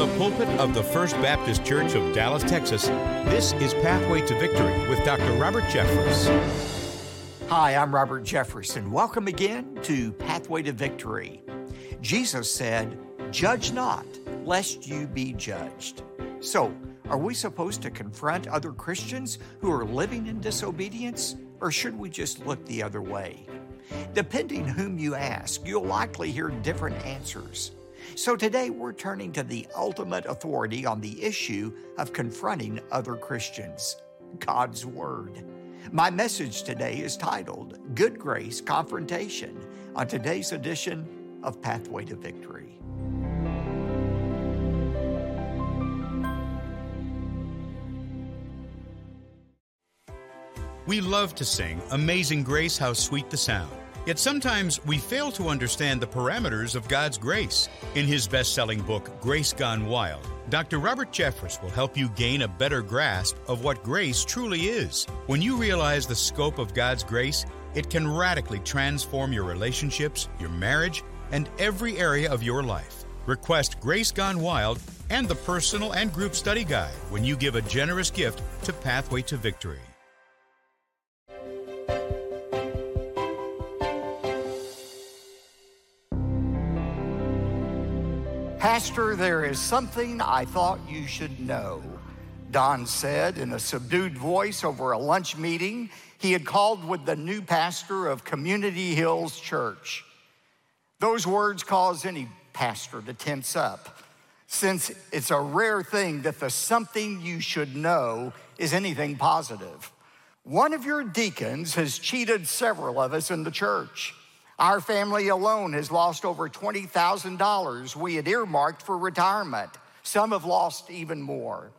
the pulpit of the First Baptist Church of Dallas, Texas, this is Pathway to Victory with Dr. Robert Jeffress. Hi, I'm Robert Jeffress, and welcome again to Pathway to Victory. Jesus said, "Judge not, lest you be judged." So, are we supposed to confront other Christians who are living in disobedience, or should we just look the other way? Depending whom you ask, you'll likely hear different answers. So today we're turning to the ultimate authority on the issue of confronting other Christians, God's Word. My message today is titled, Good Grace Confrontation, on today's edition of Pathway to Victory. We love to sing Amazing Grace, How Sweet the Sound. Yet sometimes we fail to understand the parameters of God's grace. In his best-selling book, Grace Gone Wild, Dr. Robert Jeffress will help you gain a better grasp of what grace truly is. When you realize the scope of God's grace, it can radically transform your relationships, your marriage, and every area of your life. Request Grace Gone Wild and the personal and group study guide when you give a generous gift to Pathway to Victory. Pastor, there is something I thought you should know, Don said in a subdued voice over a lunch meeting he had called with the new pastor of Community Hills Church. Those words cause any pastor to tense up, since it's a rare thing that the something you should know is anything positive. One of your deacons has cheated several of us in the church. Our family alone has lost over $20,000 we had earmarked for retirement. Some have lost even more.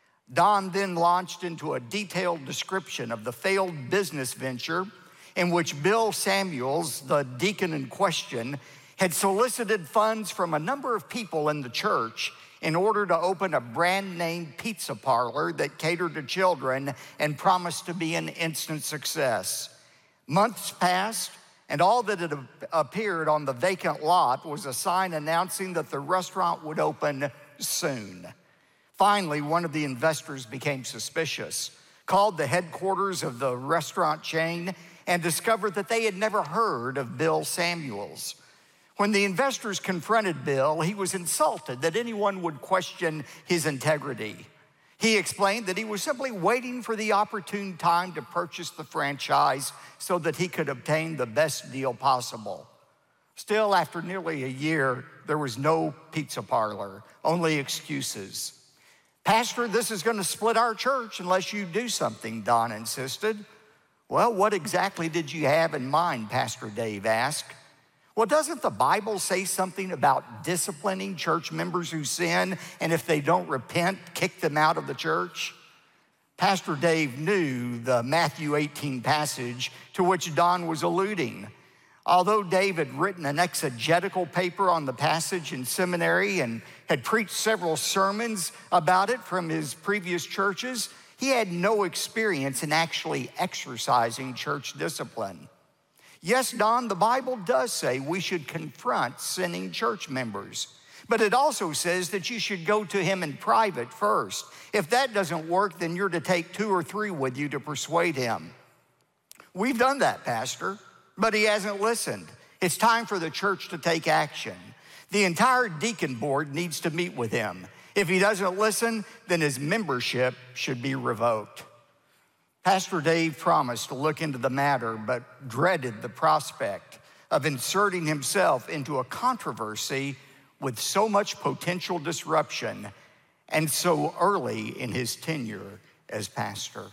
Don then launched into a detailed description of the failed business venture in which Bill Samuels, the deacon in question, had solicited funds from a number of people in the church in order to open a brand-name pizza parlor that catered to children and promised to be an instant success. Months passed, and all that had appeared on the vacant lot was a sign announcing that the restaurant would open soon. Finally, one of the investors became suspicious, called the headquarters of the restaurant chain, and discovered that they had never heard of Bill Samuels. When the investors confronted Bill, he was insulted that anyone would question his integrity. He explained that he was simply waiting for the opportune time to purchase the franchise so that he could obtain the best deal possible. Still, after nearly a year, there was no pizza parlor, only excuses. "Pastor, this is going to split our church unless you do something," Don insisted. "Well, what exactly did you have in mind?" Pastor Dave asked. "Well, doesn't the Bible say something about disciplining church members who sin, and if they don't repent, kick them out of the church?" Pastor Dave knew the Matthew 18 passage to which Don was alluding. Although Dave had written an exegetical paper on the passage in seminary and had preached several sermons about it from his previous churches, he had no experience in actually exercising church discipline. Yes, Don, the Bible does say we should confront sinning church members, but it also says that you should go to him in private first. If that doesn't work, then you're to take 2 or 3 with you to persuade him. "We've done that, Pastor, but he hasn't listened. It's time for the church to take action. The entire deacon board needs to meet with him. If he doesn't listen, then his membership should be revoked." Pastor Dave promised to look into the matter, but dreaded the prospect of inserting himself into a controversy with so much potential disruption and so early in his tenure as pastor.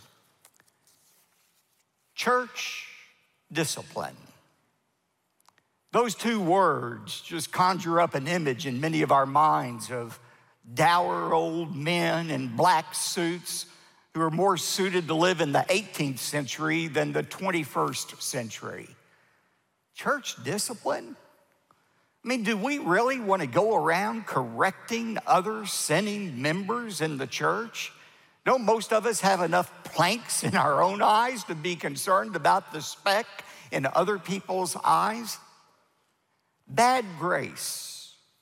Church discipline. Those 2 words just conjure up an image in many of our minds of dour old men in black suits who are more suited to live in the 18th century than the 21st century. Church discipline? I mean, do we really want to go around correcting other sinning members in the church? Don't most of us have enough planks in our own eyes to be concerned about the speck in other people's eyes? Bad grace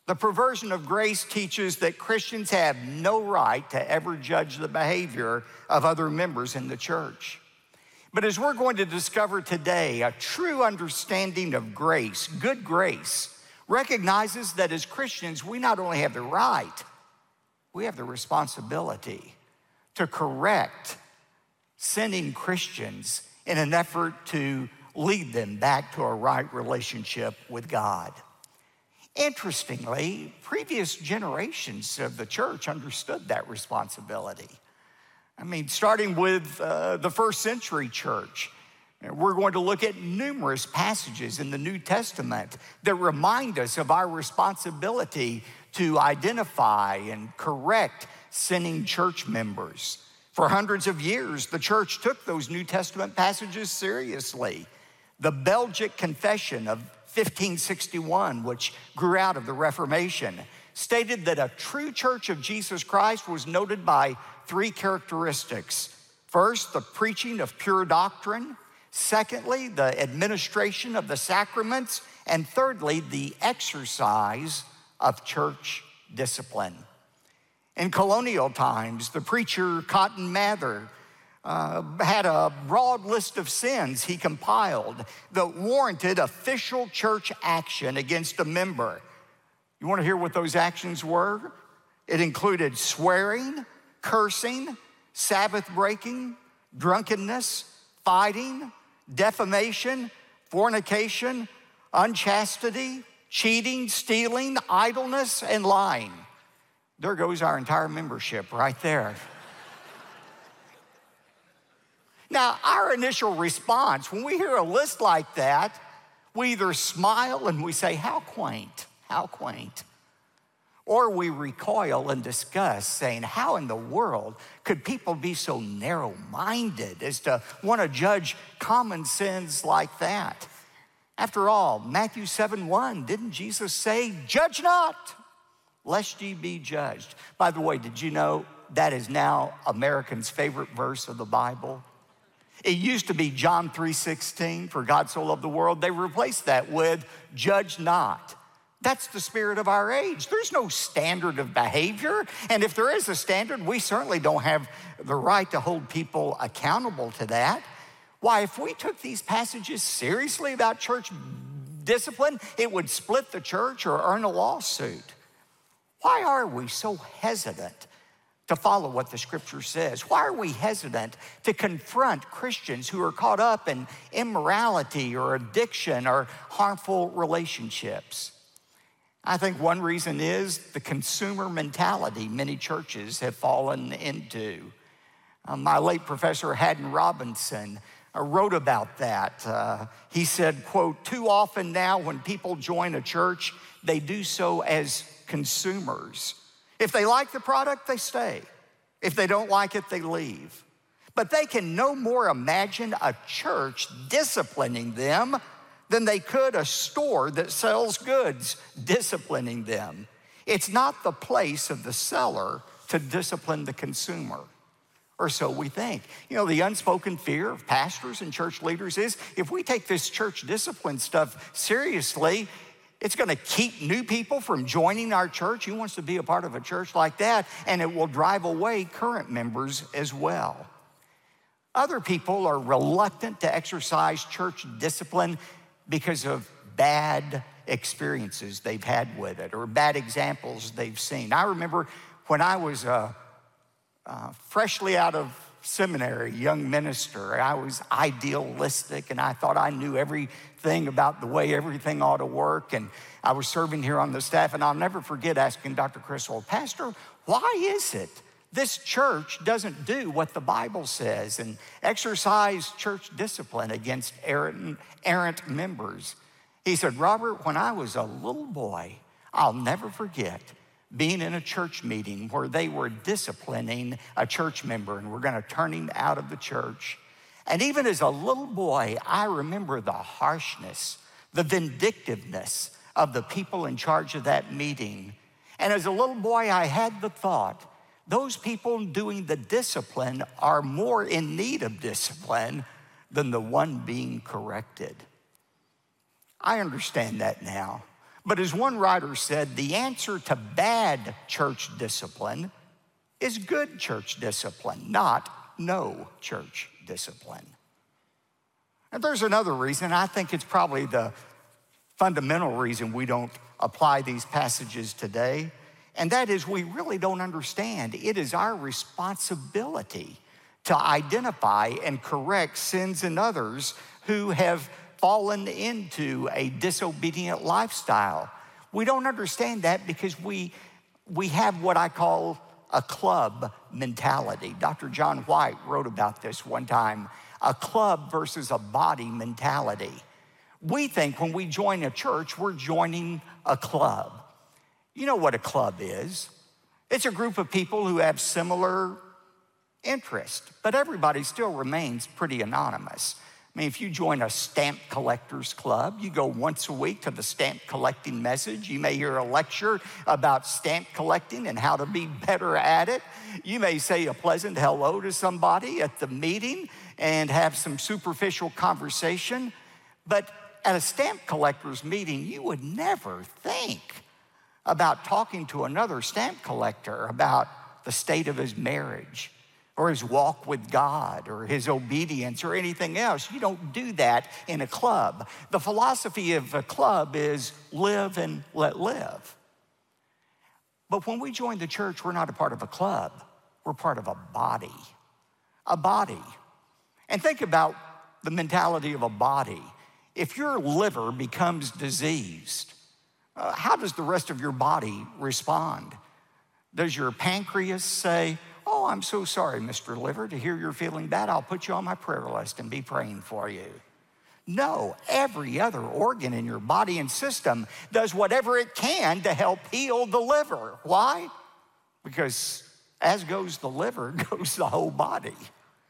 The perversion of grace teaches that Christians have no right to ever judge the behavior of other members in the church. But as we're going to discover today, a true understanding of grace, good grace, recognizes that as Christians, we not only have the right, we have the responsibility to correct sinning Christians in an effort to lead them back to a right relationship with God. Interestingly, previous generations of the church understood that responsibility. I mean, starting with the first century church, we're going to look at numerous passages in the New Testament that remind us of our responsibility to identify and correct sinning church members. For hundreds of years, the church took those New Testament passages seriously. The Belgic Confession of 1561, which grew out of the Reformation, stated that a true church of Jesus Christ was noted by three characteristics. First, the preaching of pure doctrine. Secondly, the administration of the sacraments. And thirdly, the exercise of church discipline. In colonial times, the preacher Cotton Mather had a broad list of sins he compiled that warranted official church action against a member. You want to hear what those actions were? It included swearing, cursing, Sabbath breaking, drunkenness, fighting, defamation, fornication, unchastity, cheating, stealing, idleness, and lying. There goes our entire membership right there. Now, our initial response when we hear a list like that, we either smile and we say, how quaint, how quaint. Or we recoil in disgust, saying, how in the world could people be so narrow-minded as to want to judge common sins like that? After all, Matthew 7:1, didn't Jesus say, judge not, lest ye be judged? By the way, did you know that is now Americans' favorite verse of the Bible? It used to be John 3:16, for God so loved the world. They replaced that with judge not. That's the spirit of our age. There's no standard of behavior. And if there is a standard, we certainly don't have the right to hold people accountable to that. Why, if we took these passages seriously about church discipline, it would split the church or earn a lawsuit. Why are we so hesitant to follow what the scripture says? Why are we hesitant to confront Christians who are caught up in immorality or addiction or harmful relationships? I think one reason is the consumer mentality many churches have fallen into. My late professor Haddon Robinson wrote about that. He said, quote, too often now when people join a church, they do so as consumers. If they like the product, they stay. If they don't like it, they leave. But they can no more imagine a church disciplining them than they could a store that sells goods disciplining them. It's not the place of the seller to discipline the consumer, or so we think. You know, the unspoken fear of pastors and church leaders is if we take this church discipline stuff seriously, it's going to keep new people from joining our church. Who wants to be a part of a church like that? And it will drive away current members as well. Other people are reluctant to exercise church discipline because of bad experiences they've had with it or bad examples they've seen. I remember when I was freshly out of seminary, young minister, I was idealistic and I thought I knew everything about the way everything ought to work. And I was serving here on the staff, and I'll never forget asking Dr. Criswell, Pastor, why is it this church doesn't do what the Bible says and exercise church discipline against errant members? He said, Robert, when I was a little boy, I'll never forget being in a church meeting where they were disciplining a church member and were going to turn him out of the church. And even as a little boy, I remember the harshness, the vindictiveness of the people in charge of that meeting. And as a little boy, I had the thought, those people doing the discipline are more in need of discipline than the one being corrected. I understand that now. But as one writer said, the answer to bad church discipline is good church discipline, not no church discipline. And there's another reason. I think it's probably the fundamental reason we don't apply these passages today, and that is we really don't understand. It is our responsibility to identify and correct sins in others who have fallen into a disobedient lifestyle. We don't understand that because we have what I call a club mentality. Dr. John White wrote about this one time, a club versus a body mentality. We think when we join a church, we're joining a club. You know what a club is. It's a group of people who have similar interests, but everybody still remains pretty anonymous. I mean, if you join a stamp collectors club, you go once a week to the stamp collecting message. You may hear a lecture about stamp collecting and how to be better at it. You may say a pleasant hello to somebody at the meeting and have some superficial conversation. But at a stamp collector's meeting, you would never think about talking to another stamp collector about the state of his marriage or his walk with God or his obedience or anything else. You don't do that in a club. The philosophy of a club is live and let live. But when we join the church, we're not a part of a club. We're part of a body. A body. And think about the mentality of a body. If your liver becomes diseased, how does the rest of your body respond? Does your pancreas say, "Oh, I'm so sorry, Mr. Liver, to hear you're feeling bad. I'll put you on my prayer list and be praying for you"? No, every other organ in your body and system does whatever it can to help heal the liver. Why? Because as goes the liver, goes the whole body.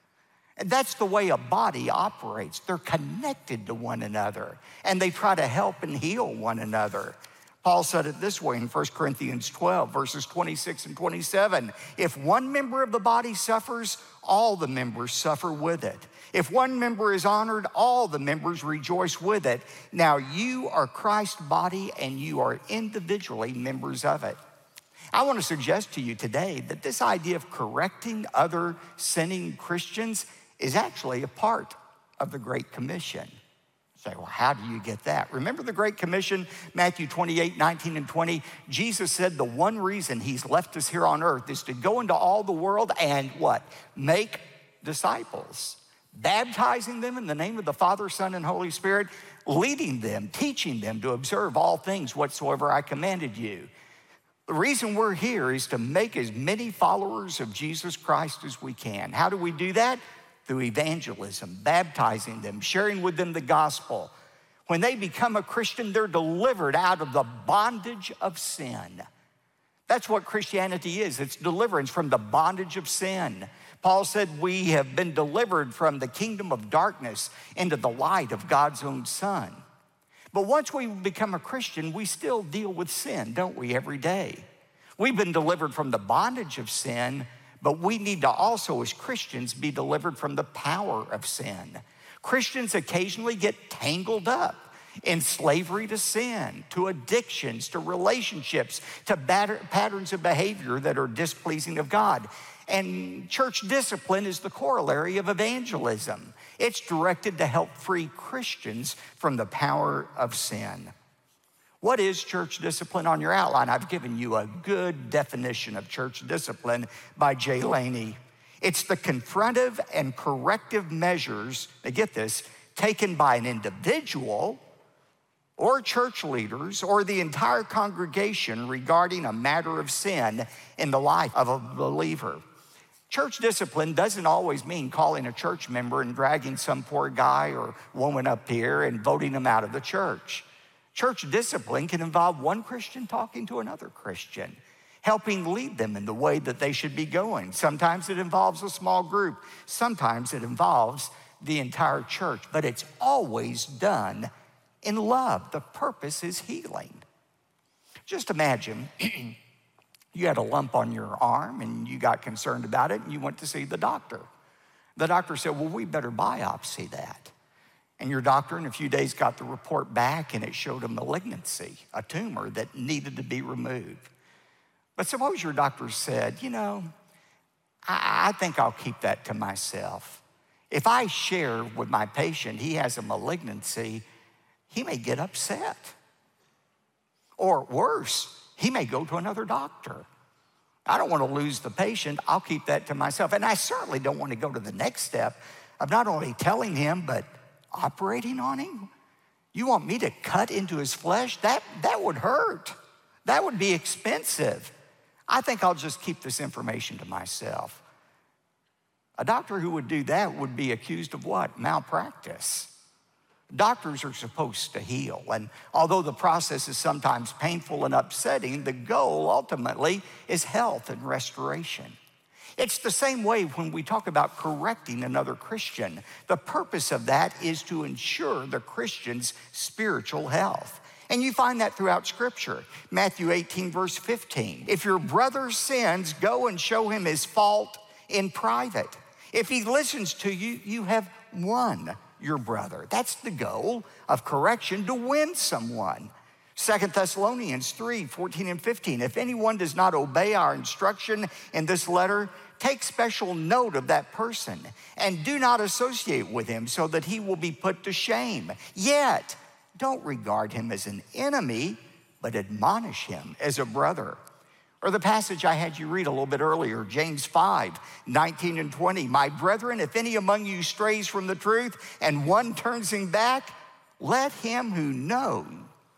And that's the way a body operates. They're connected to one another, and they try to help and heal one another. Paul said it this way in 1 Corinthians 12, verses 26 and 27. If one member of the body suffers, all the members suffer with it. If one member is honored, all the members rejoice with it. Now you are Christ's body, and you are individually members of it. I want to suggest to you today that this idea of correcting other sinning Christians is actually a part of the Great Commission. Say, well, how do you get that? Remember the Great Commission, Matthew 28, 19 and 20? Jesus said the one reason he's left us here on earth is to go into all the world and what? Make disciples, baptizing them in the name of the Father, Son, and Holy Spirit, leading them, teaching them to observe all things whatsoever I commanded you. The reason we're here is to make as many followers of Jesus Christ as we can. How do we do that? Through evangelism, baptizing them, sharing with them the gospel. When they become a Christian, they're delivered out of the bondage of sin. That's what Christianity is. It's deliverance from the bondage of sin. Paul said we have been delivered from the kingdom of darkness into the light of God's own Son. But once we become a Christian, we still deal with sin, don't we, every day? We've been delivered from the bondage of sin, but we need to also, as Christians, be delivered from the power of sin. Christians occasionally get tangled up in slavery to sin, to addictions, to relationships, to patterns of behavior that are displeasing of God. And church discipline is the corollary of evangelism. It's directed to help free Christians from the power of sin. What is church discipline? On your outline, I've given you a good definition of church discipline by Jay Laney. It's the confrontive and corrective measures, now get this, taken by an individual or church leaders or the entire congregation regarding a matter of sin in the life of a believer. Church discipline doesn't always mean calling a church member and dragging some poor guy or woman up here and voting them out of the church. Church discipline can involve one Christian talking to another Christian, helping lead them in the way that they should be going. Sometimes it involves a small group. Sometimes it involves the entire church, but it's always done in love. The purpose is healing. Just imagine you had a lump on your arm and you got concerned about it and you went to see the doctor. The doctor said, well, we better biopsy that. And your doctor in a few days got the report back and it showed a malignancy, a tumor that needed to be removed. But suppose your doctor said, I think I'll keep that to myself. If I share with my patient he has a malignancy, he may get upset. Or worse, he may go to another doctor. I don't want to lose the patient. I'll keep that to myself. And I certainly don't want to go to the next step of not only telling him, but operating on him. You want me to cut into his flesh? That would hurt. That would be expensive. I think I'll just keep this information to myself. A doctor who would do that would be accused of what? Malpractice. Doctors are supposed to heal, and although the process is sometimes painful and upsetting, the goal ultimately is health and restoration. It's the same way when we talk about correcting another Christian. The purpose of that is to ensure the Christian's spiritual health. And you find that throughout Scripture. Matthew 18, verse 15. If your brother sins, go and show him his fault in private. If he listens to you, you have won your brother. That's the goal of correction, to win someone. 2 Thessalonians 3, 14 and 15. If anyone does not obey our instruction in this letter, take special note of that person and do not associate with him so that he will be put to shame. Yet, don't regard him as an enemy, but admonish him as a brother. Or the passage I had you read a little bit earlier, James 5, 19 and 20. My brethren, if any among you strays from the truth and one turns him back, let him know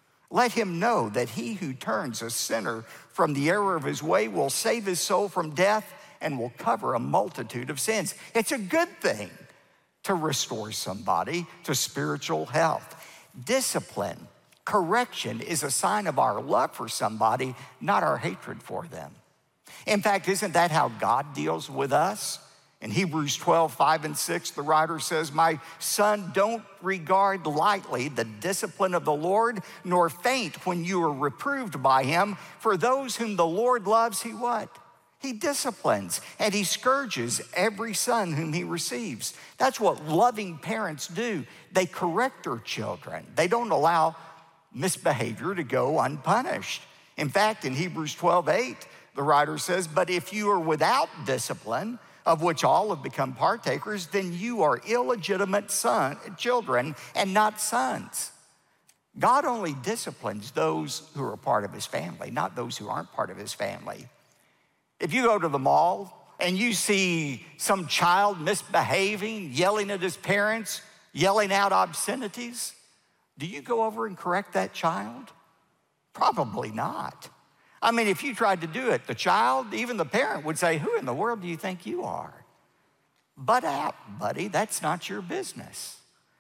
that he who turns a sinner from the error of his way will save his soul from death and will cover a multitude of sins. It's a good thing to restore somebody to spiritual health. Discipline, correction is a sign of our love for somebody, not our hatred for them. In fact, isn't that how God deals with us? In Hebrews 12, 5 and 6, the writer says, my son, don't regard lightly the discipline of the Lord, nor faint when you are reproved by him. For those whom the Lord loves, he what? He disciplines, and he scourges every son whom he receives. That's what loving parents do. They correct their children. They don't allow misbehavior to go unpunished. In fact, in Hebrews 12:8, the writer says, but if you are without discipline, of which all have become partakers, then you are illegitimate children and not sons. God only disciplines those who are part of his family, not those who aren't part of his family. If you go to the mall and you see some child misbehaving, yelling at his parents, yelling out obscenities, do you go over and correct that child? Probably not. I mean, if you tried to do it, the child, even the parent would say, who in the world do you think you are? Butt out, buddy, that's not your business.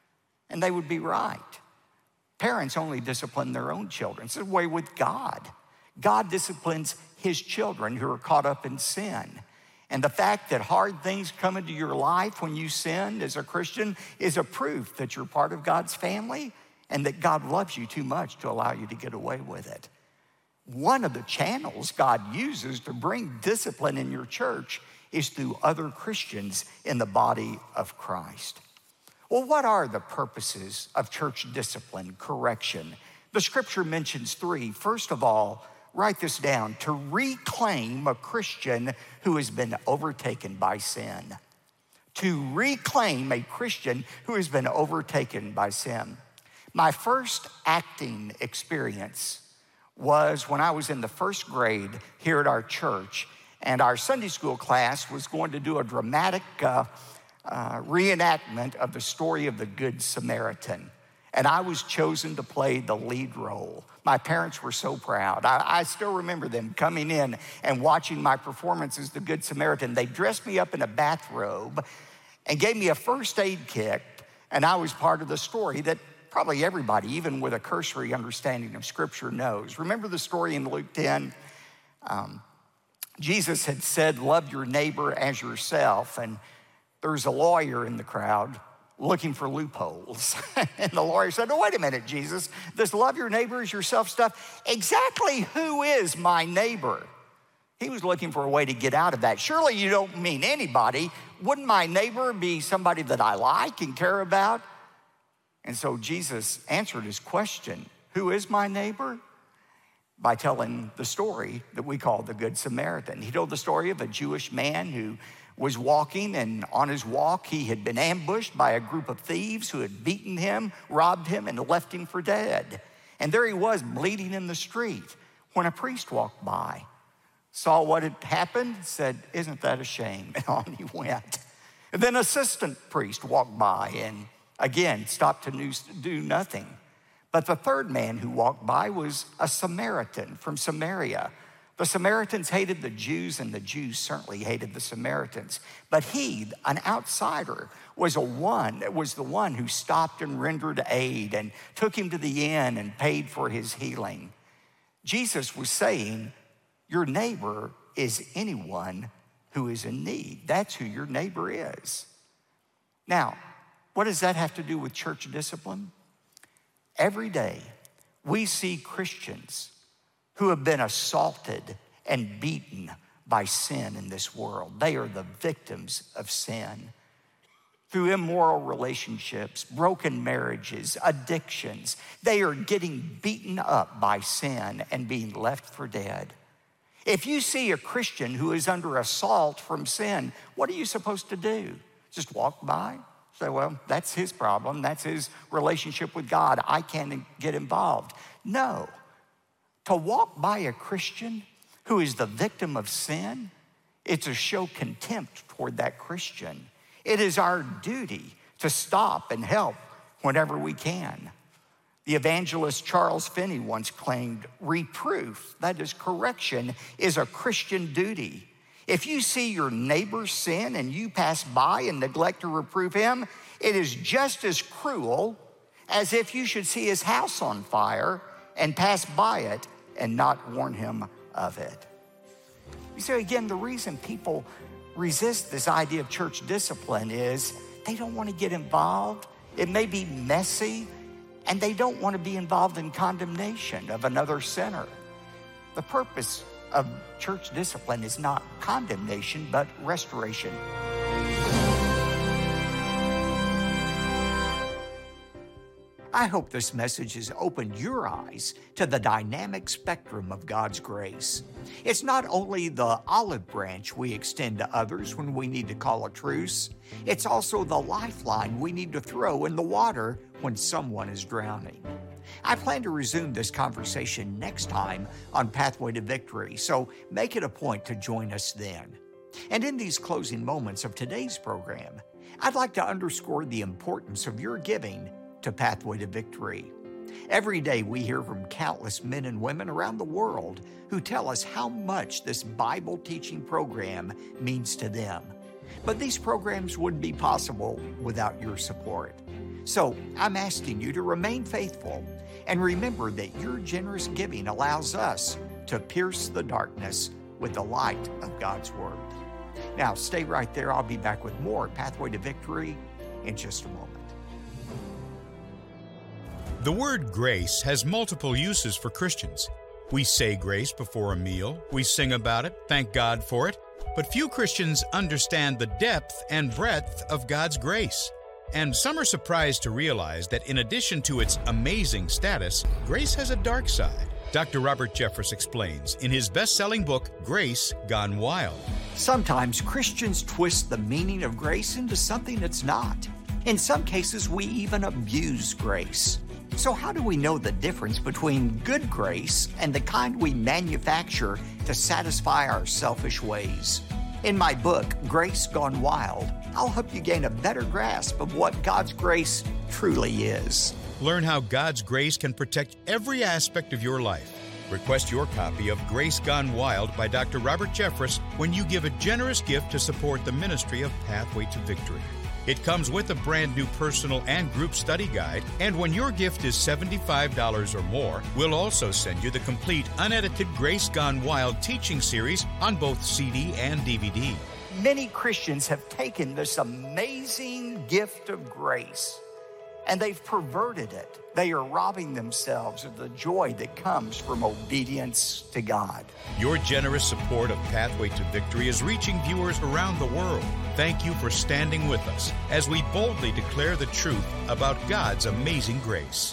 And they would be right. Parents only discipline their own children. It's the way with God. God disciplines his children who are caught up in sin. And the fact that hard things come into your life when you sin as a Christian is a proof that you're part of God's family and that God loves you too much to allow you to get away with it. One of the channels God uses to bring discipline in your church is through other Christians in the body of Christ. Well, what are the purposes of church discipline, correction? The scripture mentions three. First of all, write this down, to reclaim a Christian who has been overtaken by sin. To reclaim a Christian who has been overtaken by sin. My first acting experience was when I was in the first grade here at our church, and our Sunday school class was going to do a dramatic reenactment of the story of the Good Samaritan. And I was chosen to play the lead role. My parents were so proud. I still remember them coming in and watching my performance as the Good Samaritan. They dressed me up in a bathrobe and gave me a first aid kit, and I was part of the story that probably everybody, even with a cursory understanding of Scripture, knows. Remember the story in Luke 10? Jesus had said, love your neighbor as yourself, and there was a lawyer in the crowd looking for loopholes. And the lawyer said, oh, wait a minute, Jesus, this love your neighbor as yourself stuff, exactly who is my neighbor? He was looking for a way to get out of that. Surely you don't mean anybody. Wouldn't my neighbor be somebody that I like and care about? And so Jesus answered his question, who is my neighbor? By telling the story that we call the Good Samaritan. He told the story of a Jewish man who was walking, and on his walk, he had been ambushed by a group of thieves who had beaten him, robbed him, and left him for dead. And there he was, bleeding in the street, when a priest walked by, saw what had happened, said, isn't that a shame? And on he went. And then an assistant priest walked by and again stopped to do nothing. But the third man who walked by was a Samaritan from Samaria. The Samaritans hated the Jews, and the Jews certainly hated the Samaritans. But he, an outsider, was the one who stopped and rendered aid and took him to the inn and paid for his healing. Jesus was saying, your neighbor is anyone who is in need. That's who your neighbor is. Now, what does that have to do with church discipline? Every day, we see Christians who have been assaulted and beaten by sin in this world. They are the victims of sin. Through immoral relationships, broken marriages, addictions, they are getting beaten up by sin and being left for dead. If you see a Christian who is under assault from sin, what are you supposed to do? Just walk by? Say, well, that's his problem. That's his relationship with God. I can't get involved. No. To walk by a Christian who is the victim of sin, it's to show contempt toward that Christian. It is our duty to stop and help whenever we can. The evangelist Charles Finney once claimed, reproof, that is correction, is a Christian duty. If you see your neighbor sin and you pass by and neglect to reprove him, it is just as cruel as if you should see his house on fire and pass by it and not warn him of it. You see, again, the reason people resist this idea of church discipline is they don't want to get involved. It may be messy, and they don't want to be involved in condemnation of another sinner. The purpose of church discipline is not condemnation, but restoration. I hope this message has opened your eyes to the dynamic spectrum of God's grace. It's not only the olive branch we extend to others when we need to call a truce, it's also the lifeline we need to throw in the water when someone is drowning. I plan to resume this conversation next time on Pathway to Victory, so make it a point to join us then. And in these closing moments of today's program, I'd like to underscore the importance of your giving to Pathway to Victory. Every day we hear from countless men and women around the world who tell us how much this Bible teaching program means to them. But these programs wouldn't be possible without your support. So I'm asking you to remain faithful and remember that your generous giving allows us to pierce the darkness with the light of God's Word. Now stay right there. I'll be back with more Pathway to Victory in just a moment. The word grace has multiple uses for Christians. We say grace before a meal, we sing about it, thank God for it, but few Christians understand the depth and breadth of God's grace. And some are surprised to realize that in addition to its amazing status, grace has a dark side. Dr. Robert Jeffress explains in his best-selling book, Grace Gone Wild. Sometimes Christians twist the meaning of grace into something it's not. In some cases, we even abuse grace. So how do we know the difference between good grace and the kind we manufacture to satisfy our selfish ways? In my book, Grace Gone Wild, I'll help you gain a better grasp of what God's grace truly is. Learn how God's grace can protect every aspect of your life. Request your copy of Grace Gone Wild by Dr. Robert Jeffress when you give a generous gift to support the ministry of Pathway to Victory. It comes with a brand new personal and group study guide, and when your gift is $75 or more, we'll also send you the complete unedited Grace Gone Wild teaching series on both CD and DVD. Many Christians have taken this amazing gift of grace and they've perverted it. They are robbing themselves of the joy that comes from obedience to God. Your generous support of Pathway to Victory is reaching viewers around the world. Thank you for standing with us as we boldly declare the truth about God's amazing grace.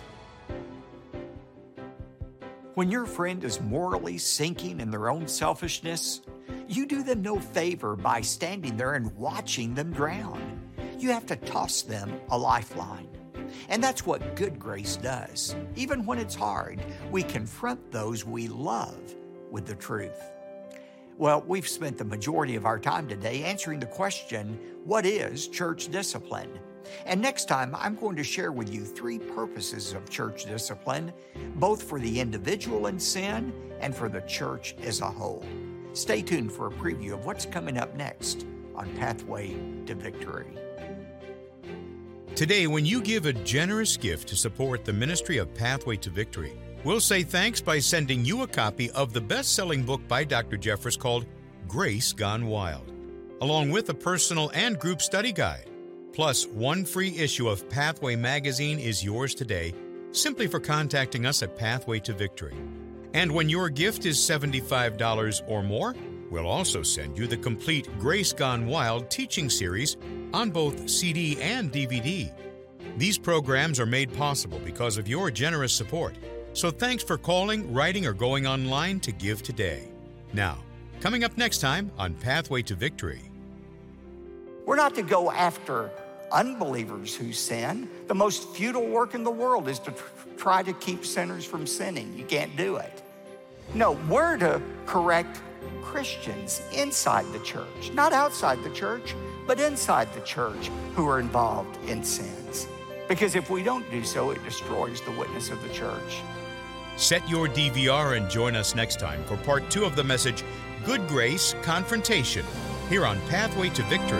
When your friend is morally sinking in their own selfishness, you do them no favor by standing there and watching them drown. You have to toss them a lifeline. And that's what good grace does. Even when it's hard, we confront those we love with the truth. Well, we've spent the majority of our time today answering the question, what is church discipline? And next time, I'm going to share with you 3 purposes of church discipline, both for the individual in sin and for the church as a whole. Stay tuned for a preview of what's coming up next on Pathway to Victory. Today, when you give a generous gift to support the ministry of Pathway to Victory, we'll say thanks by sending you a copy of the best-selling book by Dr. Jeffress called Grace Gone Wild, along with a personal and group study guide. Plus, 1 free issue of Pathway magazine is yours today, simply for contacting us at Pathway to Victory. And when your gift is $75 or more, we'll also send you the complete Grace Gone Wild teaching series on both CD and DVD. These programs are made possible because of your generous support. So thanks for calling, writing, or going online to give today. Now, coming up next time on Pathway to Victory. We're not to go after unbelievers who sin. The most futile work in the world is to try to keep sinners from sinning. You can't do it. No, we're to correct Christians inside the church, not outside the church, but inside the church who are involved in sins. Because if we don't do so, it destroys the witness of the church. Set your DVR and join us next time for part 2 of the message, Good Grace Confrontation, here on Pathway to Victory.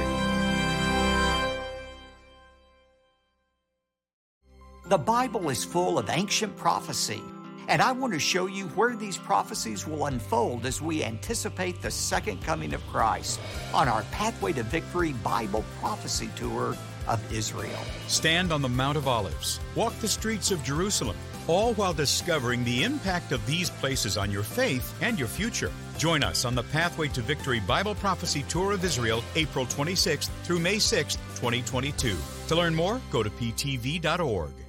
The Bible is full of ancient prophecy, and I want to show you where these prophecies will unfold as we anticipate the second coming of Christ on our Pathway to Victory Bible Prophecy Tour of Israel. Stand on the Mount of Olives, walk the streets of Jerusalem, all while discovering the impact of these places on your faith and your future. Join us on the Pathway to Victory Bible Prophecy Tour of Israel, April 26th through May 6th, 2022. To learn more, go to ptv.org.